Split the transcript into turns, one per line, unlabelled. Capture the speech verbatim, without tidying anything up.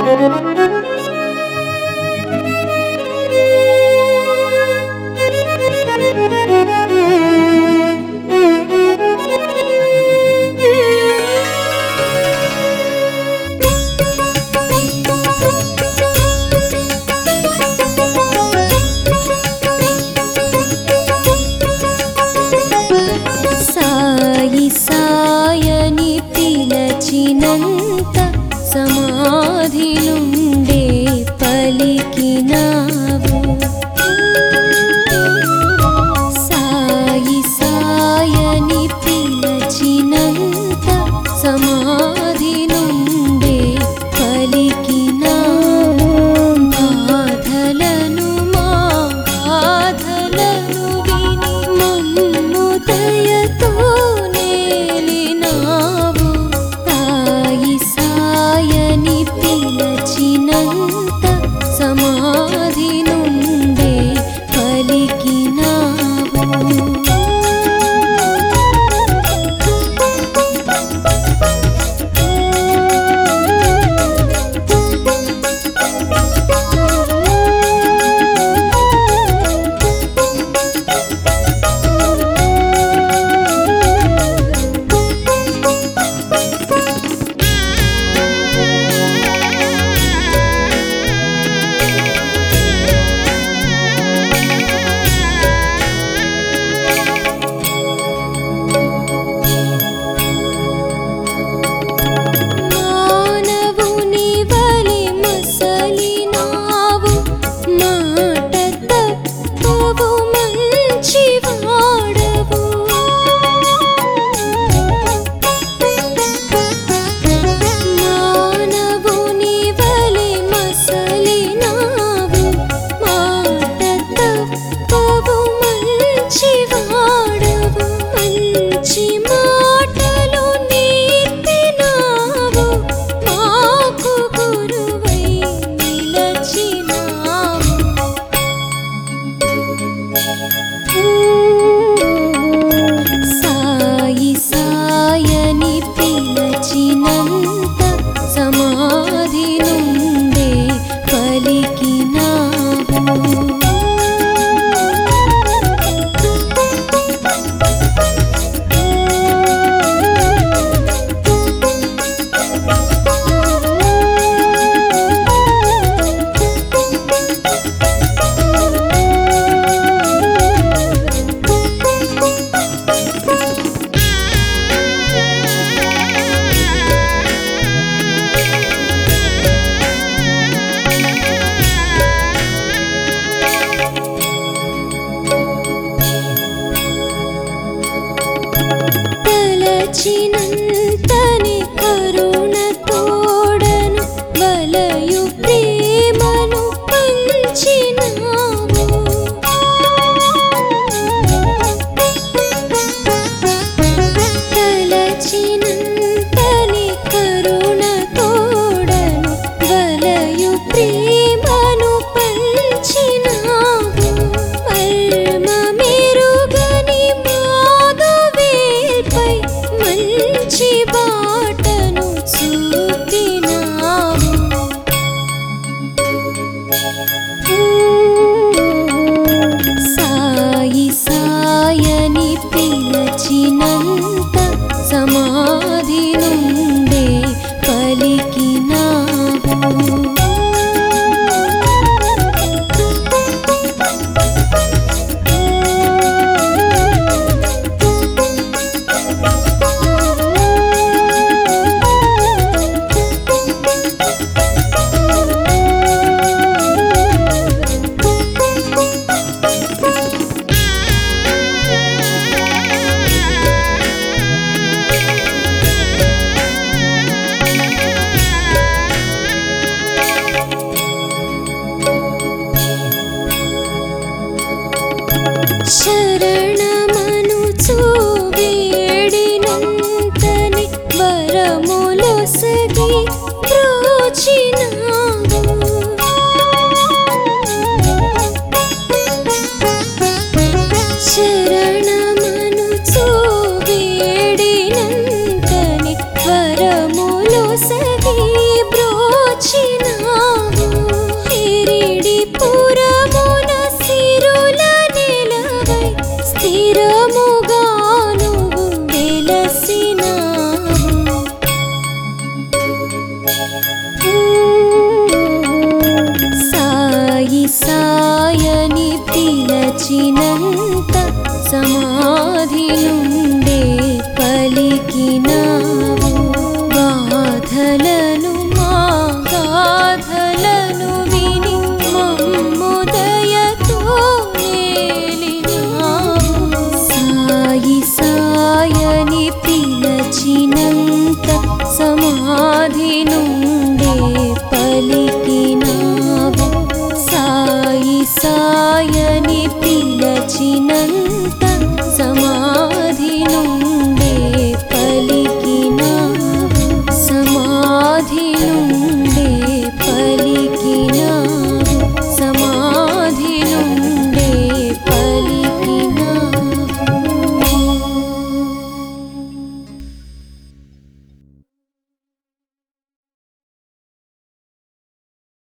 పిలచినంత సమాధి నుండే పలికినావు సాయి సాయని పిలచినంత సమాధి నుండే పలికినావు బాధలను మా బాధలను విని మమ్ము దయతో పిలచినంత సమాధి నుండే పలికినావు సాయి సాయని పిలచినంత సమాధి నుండే పలికినావు తలచినంతని కరుణ తోడను వలయు ప్రేమను పంచినావు తలచినంతని కరుణ తోడను వలయు ప్రేమను పంచినావు మర్మ మెరుగని మాధవేల్పై మంచి బాటను చూపినావు సాయి సాయని పిలచినంత సమాధి నుండే పలికినావు శరణమనుచు వేడినంతని వరములొసగి బ్రోచినావు శరణమనుచు వేడినంతని వరములొసగి బ్రోచినావు సమాధి నుండే పలికినావు గాథలను మా గాథలను విని మమ్ము దయతో నేలినావు సాయి సాయని పిలచినంత సమాధి నుండే పలికినావు సాయి సాయని పిలచినంత